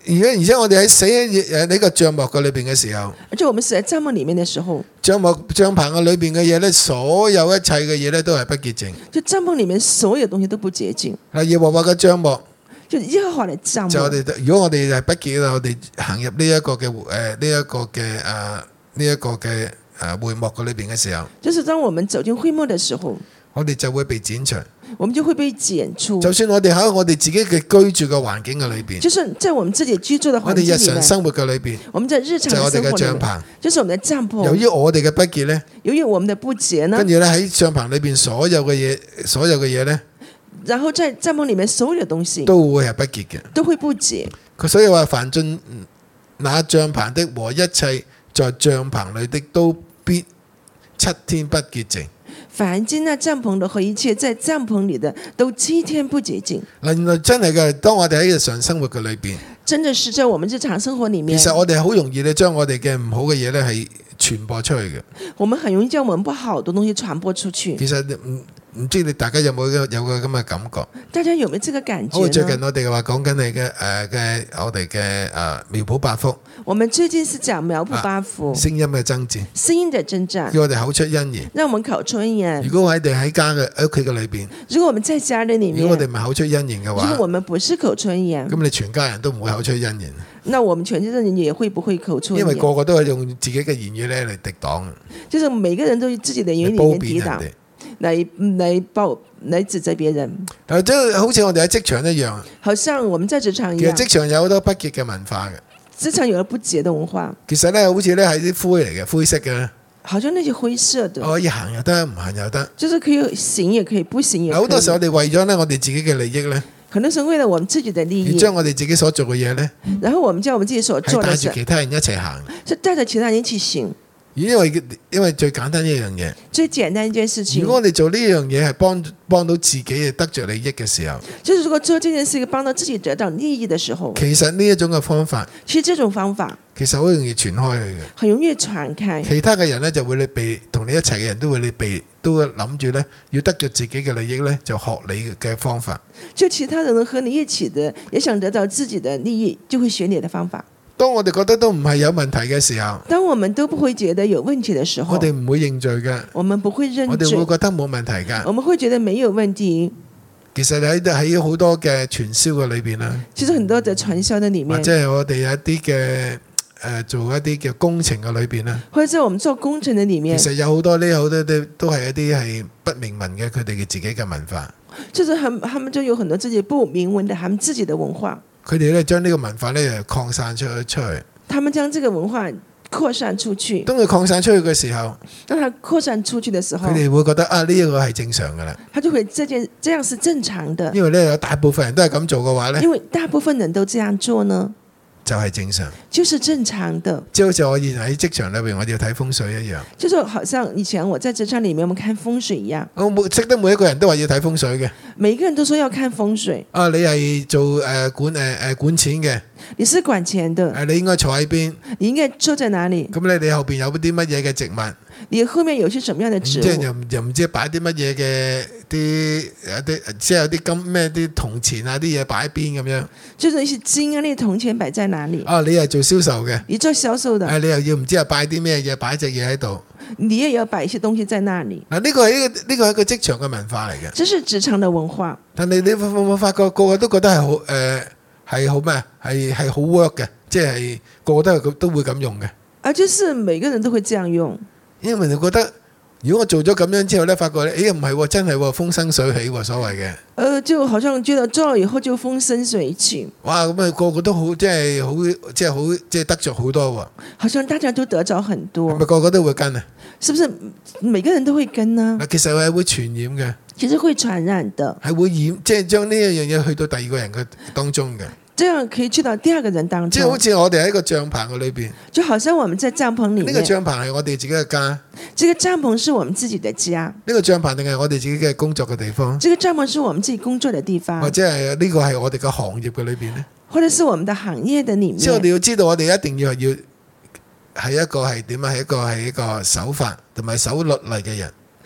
而家而且我哋喺死喺誒呢個帳幕嘅裏邊嘅時候， 而且我們死在帳幕裡面的時候， 帳幕帳棚嘅裏邊嘅嘢咧，所有一切嘅嘢咧都係不潔淨。 就帳篷裡面所有東西都不潔淨。 係耶和華嘅帳幕， 就耶和華的帳幕。 就我哋如果我哋係不潔嘅，我哋行入呢一個嘅誒呢一個嘅誒呢一個嘅誒會幕嘅裏邊嘅時候， 就是當我們走進會幕的時候， 我哋就會被剪除。 我們就會被剪除。 就算我哋喺我哋自己嘅居住嘅環境嘅裏邊， 就是在我們自己居住的環我哋日境裡面， 常生活嘅裏邊， 我們在日常就係我哋嘅的生活裡面， 帳棚。 就是我們的帳篷。 由於我哋嘅不潔咧， 由於我們的不潔呢跟，住咧喺帳棚裏邊所有嘅嘢，所有嘅嘢咧， 然後在帳篷裡面所有的東西都會係不潔嘅。 都會不潔。 佢所以話凡進那帳棚的和一切在帳棚裏的，都必七天不潔淨。 凡進那帳篷的和一切在帳篷裡的，都七天不潔淨。 嗱，原來真係嘅，當我哋喺日常生活嘅裏邊， 真的是在我們日常生活裡其面， 實我哋好容易咧將我哋嘅唔好嘅嘢咧係傳播出去嘅。 我們很容易將我們不好的東西傳播出去。 其實唔唔知你大家有冇有個咁嘅感覺？ 大家有沒有這個感覺好，最近呢？ 我哋話講緊你嘅誒嘅我哋嘅誒苗圃八福我們最近是講苗圃八福， 聲音嘅爭戰， 聲音的征戰， 叫我哋口出恩言。 讓我們口出恩言。 如果我哋喺家嘅屋企嘅裏邊， 如果我們在家人裡面， 如果我哋唔係口出恩言嘅如果話， 我們不是口出恩言， 咁你全家人都唔會口出恩言， 那我們全家人也會不會口出恩言？ 因為個個都係用自己嘅言語咧嚟敵擋， 就是每個人都用自己的言語嚟褒裡面抵擋貶人哋。， 來來報來指責別人， 但即係好似我哋喺職場一樣， 好像我們在職場一樣， 其實職場有好多不潔嘅文化嘅。 職場有了不潔的文化， 其實咧，好似咧係啲灰嚟嘅，灰色嘅， 好像那些灰色的， 可以行又得，唔行又得。 就是可以行也可以，不行也可以。 好多時候我哋為咗咧我哋自己嘅利益咧， 可能是為了我們自己的利益， 而將我哋自己所做嘅嘢咧， 然後我們將我們自己所係做的事， 帶住其他人一齊行。 是帶着其他人一起行。 因為因為最簡單一樣嘢， 最簡單一件事情如，果我哋做呢樣嘢係幫幫到自己嘅得着利益嘅時候， 就是如果做這件事幫到自己得到利益的時候， 其實呢一種嘅方法， 其實這種方法其實好容易傳開去嘅。 很容易傳開。 其他嘅人咧就會你被同你一齊嘅人都會你被都會諗住咧要得着自己嘅利益咧，就學你嘅方法。 就其他人和你一起的，也想得到自己的利益，就會學你的方法。 當我哋覺得都唔係有問題嘅時候， 當我們都不會覺得有問題的時候， 我哋唔會認罪嘅， 我們不會認我哋罪會，覺得冇問題㗎。 我們會覺得沒有問題。 其實喺喺好多嘅傳銷嘅裏邊啦， 其實很多的傳銷的裡面， 或者係我哋有一啲嘅誒做一啲嘅工程嘅裏邊啦， 或者在我們做工程的裡面， 其實有好多呢，好多都都係一啲係不明文嘅佢哋嘅自己嘅文化。 就是他們他們就有很多自己不明文的他們自己的文化， 佢哋咧將呢個文化咧擴散出出去。 他們將這個文化擴散出去。 當佢擴散出去嘅時候， 當他擴散出去的時候佢，哋會覺得啊呢一個係正常㗎啦。 他就會這件這樣是正常的， 因為咧有大部分人都係咁做嘅話咧， 因為大部分人都這樣做呢， 就係正常。 就是正常的。 即係好似我以前喺職場裏邊，我哋要睇風水一樣。 就是好像以前我在職場裡面，我們看風水一樣， 我冇識得每一個人都話要睇風水嘅。 每一個人都說要看風水。 啊，你係做誒、呃、管誒誒、呃、管錢嘅， 你是管錢的， 誒你應該坐喺邊？ 你應該坐在哪裡？ 咁咧你後邊有啲乜嘢嘅植物？ 你後面有些什麼樣的植物？ 即係又又唔知擺啲乜嘢嘅啲有啲即係有啲金咩啲銅錢啊啲嘢擺喺邊咁樣。 就是一些金啊，那些銅錢擺在哪裡？ 啊，你係做銷售嘅， 你做銷售的， 誒你又要唔知係擺啲咩嘢擺隻嘢喺度。 你也要擺一些東西在那裡。 嗱呢個係一個呢個係一個職場嘅文化嚟嘅。 這是職場的文化。 但係你會唔會發覺個個都覺得係好誒係好咩？係係好 work 嘅，即係個個都係都會咁用嘅。 啊，就是每個人都會這樣用。 因為你覺得如果我做咗咁樣之後咧，發覺咧，誒唔係喎，真係喎，風生水起喎，所謂嘅。 呃，就好像覺得做了以後就風生水起。 哇！咁啊個個都好，即係好，即係好，即係得着好多喎。 好像大家都得着很多係，咪個個都會跟啊？ 是不是每個人都會跟呢？ 嗱，其實係會傳染嘅， 其實會傳染的， 係會染，即係將呢一樣嘢去到第二個人嘅當中嘅。 這樣可以去到第二個人當中。 即係好似我哋喺個帳棚嘅裏邊， 就好像我們在帳篷裡面， 呢個帳篷係我哋自己嘅家， 這個帳篷是我們自己的家， 呢個帳篷定係我哋自己嘅工作嘅地方， 這個帳篷是我們自己工作的地方， 或者係呢個係我哋嘅行業嘅裏邊咧。 或者是我們的行業的裡面。 即係我哋要知道，我哋一定要係要係一個係點啊？係一個係一個守法同埋守律例嘅人。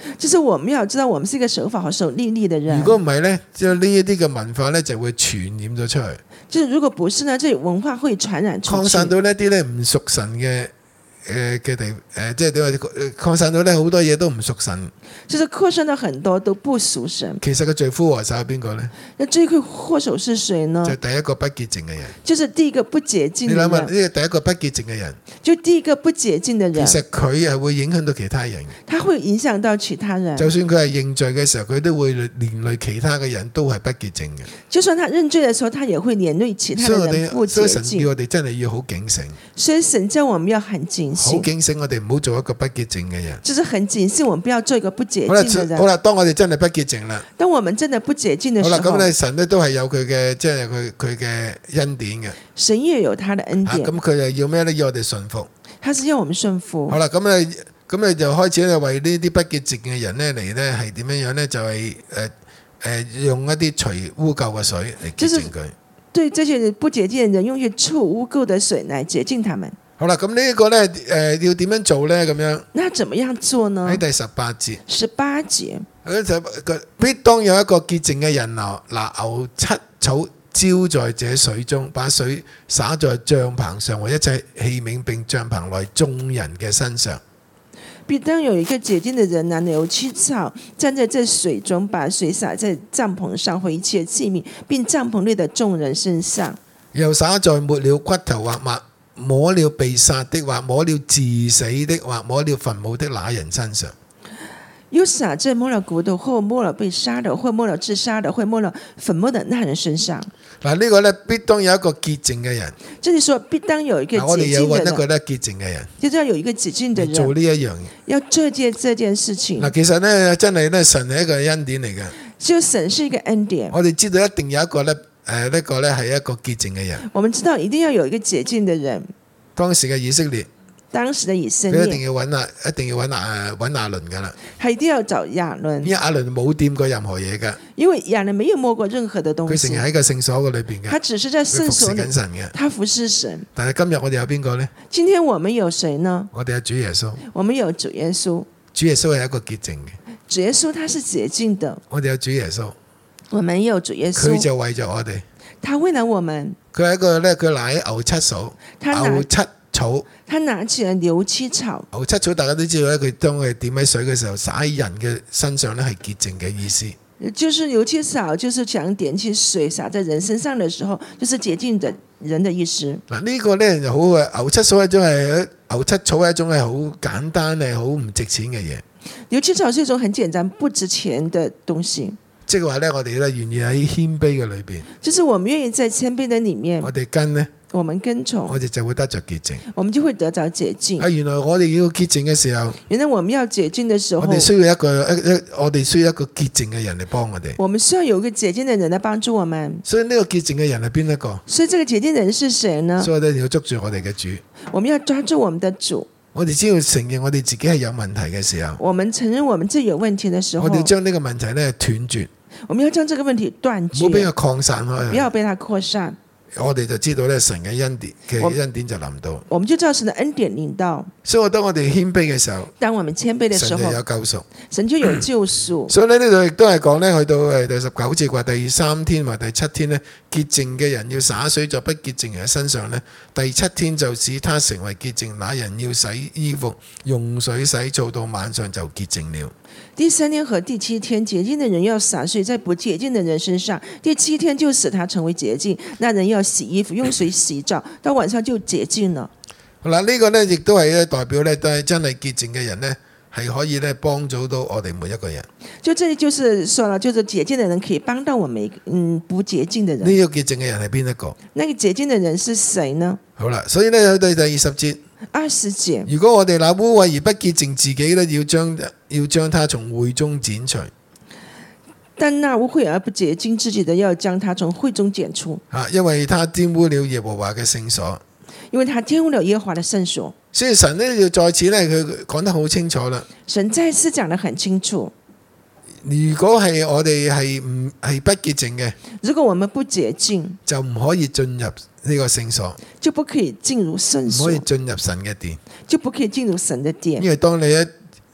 就是我們要知道我們是一個守法和守律例的人。 如果唔係呢，即係呢一啲嘅文化呢，就會傳染咗出去， 就是如果不是呢，這文化會傳染出去， 擴散到呢啲呢唔屬神嘅誒嘅地誒，即係點話擴散到呢好多嘢都唔屬神。 就是擴散到很多都不屬神。 其實個罪魁禍首係邊個呢？ 那罪魁禍首是誰呢？ 就係第一個不潔淨嘅人。 就是第一個不潔淨的人。 你諗下呢個第一個不潔淨嘅人， 就第一個不潔淨的人， 其實佢係會影響到其他人嘅。 他會影響到其他人。 就算佢係認罪嘅時候，佢都會連累其他嘅人都係不潔淨嘅。 就算他認罪的時候，他也會連累其他的人不潔淨。 所以神叫我哋真係要好警醒。 所以神叫我們要很警醒。 好警醒，我哋唔好做一個不潔淨嘅人。 就是很警醒，我們不要做一個不潔淨的人。 好啦，當我哋真係不潔淨啦。 當我們真的不潔淨的時候， 好啦，咁咧神咧都係有佢嘅，即係佢佢嘅恩典嘅。 神也有他的恩典。 咁佢又要咩咧？要我哋順服。 他是要我們順服。 好啦，咁咧咁你就開始咧為呢啲不潔淨嘅人咧嚟咧係點樣樣咧？就係誒誒用一啲除污垢嘅水嚟潔淨佢。 對這些不潔淨嘅人，用一些除污垢嘅水嚟潔淨他們。 好啦，咁呢一個咧誒要點樣做咧？咁樣， 那怎麼樣做呢？ 喺第十八節， 十八節， 必當有一個潔淨嘅人拿拿牛膝草澆在這水中，把水灑在帳棚上和一切器皿並帳棚內眾人嘅身上。 必當有一個潔淨的人拿牛膝草站在這水中，把水灑在帳篷上和一切器皿並帳篷內的眾人身上。 又灑在沒了骨頭或抹摸了被殺的，或摸了致死的，或摸了墳墓的那人身上。 又灑在摸了骨頭，或摸了被殺的，或摸了自殺的，或摸了墳墓的那人身上。 嗱，呢個咧必當有一個潔淨嘅人。 即係說必當有一個潔淨嘅人。 我哋要揾一個咧潔淨嘅人， 就是要有一個潔淨嘅人做呢一樣嘢， 要做件這件事情。 嗱，其實咧真係咧神係一個恩典嚟嘅。 就神是一個恩典。 我哋知道一定有一個咧誒呢個咧係一個潔淨嘅人。 我們知道一定要有一個潔淨嘅人。 當時嘅以色列。 當時的以色列， 佢一定要揾亞，一定要揾亞揾亞倫噶啦。 係一定要找亞倫。 因為亞倫冇掂過任何嘢噶。 因為亞倫沒有摸過任何的東西。 佢成日喺個聖所嘅裏邊嘅。 他只是在聖所裏。 佢服侍緊神嘅。 他服侍神。 但係今日我哋有邊個呢？ 今天我們有誰呢？ 我哋有主耶穌。 我們有主耶穌。 主耶穌係一個潔淨嘅。 主耶穌他是潔淨的。 我哋有主耶穌。 我們有主耶穌。 佢就為咗我哋。 他為了我們。 佢係一個咧，佢拿起牛膝草。牛膝草， 他拿起了牛膝草。 牛膝草大家都知道咧，佢當佢點喺水嘅時候灑喺人嘅身上咧，係潔淨嘅意思。 就是牛膝草，就是想點起水灑在人身上的時候，就是潔淨的人的意思。 嗱，呢個咧就好嘅，牛膝草係一種係牛膝草係一種係好簡單係好唔值錢嘅嘢。 牛膝草是一種很簡單不值錢的東西。 即係話咧，我哋咧願意喺謙卑嘅裏邊。 就是我們願意在謙卑的裡面。 我哋跟呢。 我們跟從， 我哋就會得着潔淨。 我們就會得着潔淨。 啊，原來我哋要潔淨嘅時候， 原來我們要潔淨的時候， 我哋需要一個一一，我哋需要一個潔淨嘅人嚟幫我哋。 我們需要有一個潔淨的人來幫助我們。 所以呢個潔淨嘅人係邊一個？ 所以這個潔淨人是誰呢？ 所以我哋要捉住我哋嘅主。 我們要抓住我們的主。 我哋只要承認我哋自己係有問題嘅時候， 我們承認我們自己有問題的時候， 我哋將呢個問題咧斷絕。 我們要將這個問題斷絕， 唔好俾佢擴散開， 不要被它擴散。 我哋就知道咧，神嘅恩典嘅恩典就臨到。 我們就知道神的恩典臨到。 所以我當我哋謙卑嘅時候， 當我們謙卑嘅時候， 神就有救贖， 神就有救贖。 所以呢呢度亦都係講咧，去到誒第十九節話第三天或第七天咧，潔淨嘅人要灑水在不潔淨人嘅身上咧，第七天就使他成為潔淨，那人要洗衣服，用水洗澡，到晚上就潔淨了。 第三天和第七天，潔淨的人要灑水在不潔淨的人身上，第七天就使他成為潔淨，那人要洗衣服，用水洗澡，到晚上就潔淨了。 好啦，呢個呢亦都係咧代表咧，都係真係潔淨嘅人呢，係可以咧幫助到我哋每一個人。 就這裡就是說了，就是潔淨的人可以幫到我們，嗯，不潔淨的人。 呢個潔淨嘅人係邊一個？ 那個潔淨的人是誰呢？ 好啦，所以呢，去到第二十節。 二十節， 如果我哋那污穢而不潔淨自己呢，要將要將他從會中剪除。 但那污穢而不潔淨自己的，要將他從會中剪除。 啊，因為他玷污了耶和華嘅聖所。 因為他玷污了耶和華的聖所。 所以神呢，要在此呢，佢講得好清楚啦。 神再次講得很清楚。 如果係我哋係唔係不潔淨嘅， 如果我們不潔淨， 就唔可以進入呢個聖所， 就不可以進入聖所， 唔可以進入神嘅殿， 就不可以進入神的殿。 因為當你一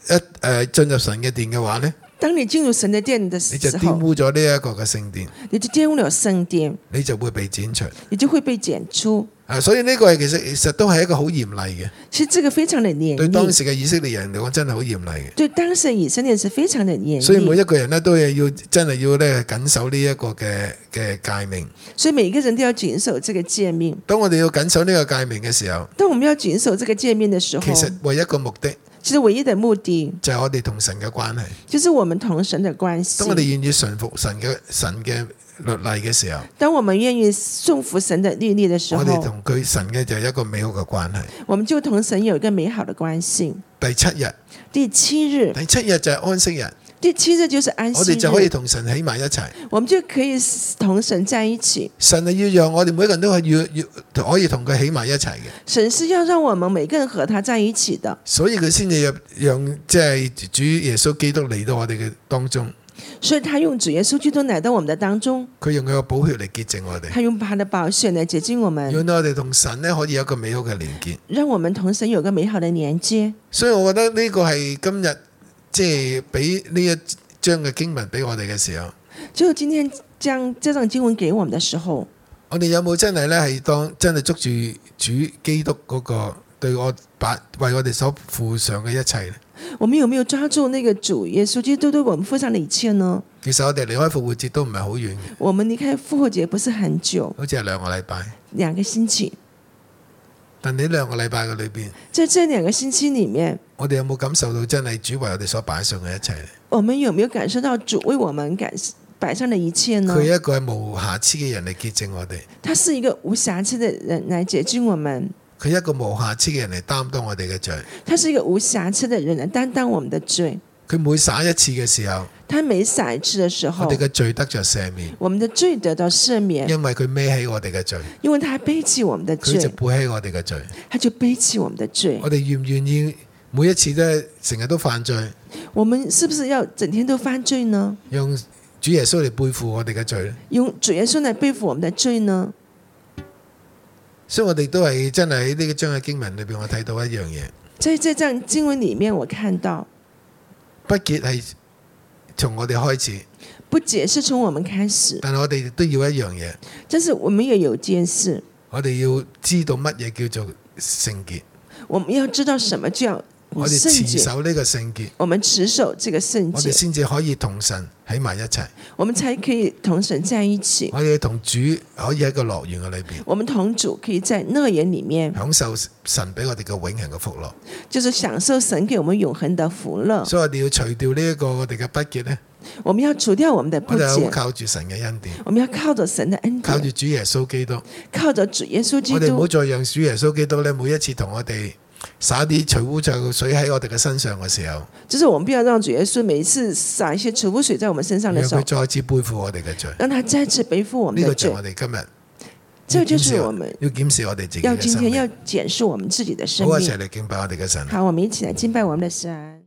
一誒、呃、進入神嘅殿嘅話咧， 當你進入神的殿的你就玷時候， 污咗呢一個嘅聖殿， 你就玷污了聖殿， 你就會被剪除。 你就會被剪出。 啊，所以呢個係其實其實都係一個好嚴厲嘅， 其實這個非常的嚴對當厲， 時嘅以色列人嚟講真係好嚴厲嘅。 對當時以色列是非常的嚴所以每厲。 一個人咧都係要真係要咧緊守呢一個嘅嘅誡命。 所以每一個人都要謹守這個誡命。 當我哋要緊守呢個誡命嘅時候， 當我們要謹守這個誡命的時候， 其實唯一個目的其實唯一的目的就係我哋同神嘅關係。 就是我們同神的關係。 當我哋願意順服神嘅神嘅律例嘅時候， 當我們願意順服神的律例的時候， 我哋同佢神嘅就係一個美好嘅關係。 我們就同神有一個美好的關係。 第七日， 第七日， 第七日就係安息日， 第七日就是安息日， 我哋就可以同神喺埋一齊。 我們就可以同神在一起。 神係要讓我哋每個人都係要要可以同佢喺埋一齊嘅， 神是要讓我們每個人和他在一起的， 所以佢先至讓讓即係主耶穌基督嚟到我哋嘅當中。 所以他用主耶穌基督來到我們的當中， 佢用佢個寶血嚟潔淨我哋， 他用他的寶血來潔淨我們， 讓到我哋同神咧可以有一個美好嘅連結。 讓我們同神有個美好的連接。 所以我覺得呢個係今日即係俾呢一章嘅經文俾我哋嘅時候， 就今天將這張經文給我們的時候， 我哋有冇真係咧係當真係捉住主基督嗰個對我把為我哋所付上嘅一切咧？ 我們有沒有抓住那個主耶穌基督對我們付上的一切呢？ 其實我哋離開復活節都唔係好遠嘅， 我們離開復活節不是很久， 好似係兩個禮拜。 兩個星期。 但呢兩個禮拜嘅裏邊， 在這兩個星期裡面， 我哋有冇感受到真係主為我哋所擺上嘅一切咧？ 我們有沒有感受到主為我們感擺上的一切呢？ 佢係一個係無瑕疵嘅人嚟潔淨我哋， 他是一個無瑕疵的人來潔淨我們。 佢係一個無瑕疵嘅人嚟擔當我哋嘅罪。 他是一個無瑕疵的人來擔當我們的罪。 佢每灑一次嘅時候， 他每灑一次的時候， 我哋嘅罪得着赦免， 我們的罪得到赦免， 因為佢孭起我哋嘅罪， 因為他背起我們的罪， 佢就背起我哋嘅罪。 他就背起我們的罪。 我哋願唔願意每一次都成日都犯罪， 我們是不是要整天都犯罪呢？ 用主耶穌嚟背負我哋嘅罪咧？ 用主耶穌來背負我們的罪呢？ 所以我哋都係真係喺呢個章嘅經文裏邊，我睇到一樣嘢。 在這章經文裡面，我看到不潔係從我哋開始， 不潔是從我們開始， 但係我哋都要一樣嘢， 但是我們也有件事， 我哋要知道乜嘢叫做聖潔， 我們要知道什麼叫我哋聖潔， 持守呢個聖潔， 我們持守這個聖我哋潔， 先至可以同神喺埋一齊， 我們才可以同神在一起。 我哋同主可以喺個樂園嘅裏邊我們同主可以在樂園裡面享受神俾我哋嘅永恆嘅福樂。 就是享受神給我們永恆的福樂。 所以我哋要除掉呢一個我哋嘅不潔咧， 我們要除掉我們的不我哋係潔， 好靠住神嘅恩典， 我們要靠着神的恩靠住典， 主耶穌基督。 靠着主耶穌基我哋唔好督。 再讓主耶穌基督咧，每一次同我哋灑啲除污就水喺我哋嘅身上嘅時候， 就是我們不要讓主耶穌每一次灑一些除污水在我們身上的讓時候佢，再次背負我哋嘅罪。 讓他再次背負我們的罪呢個就係。我哋今日這就是我們要檢視我哋自己要嘅生今天要命。 檢視我們自己的生好，一齊命。 嚟敬拜我哋嘅神。 好，我們一起來敬拜我們的神。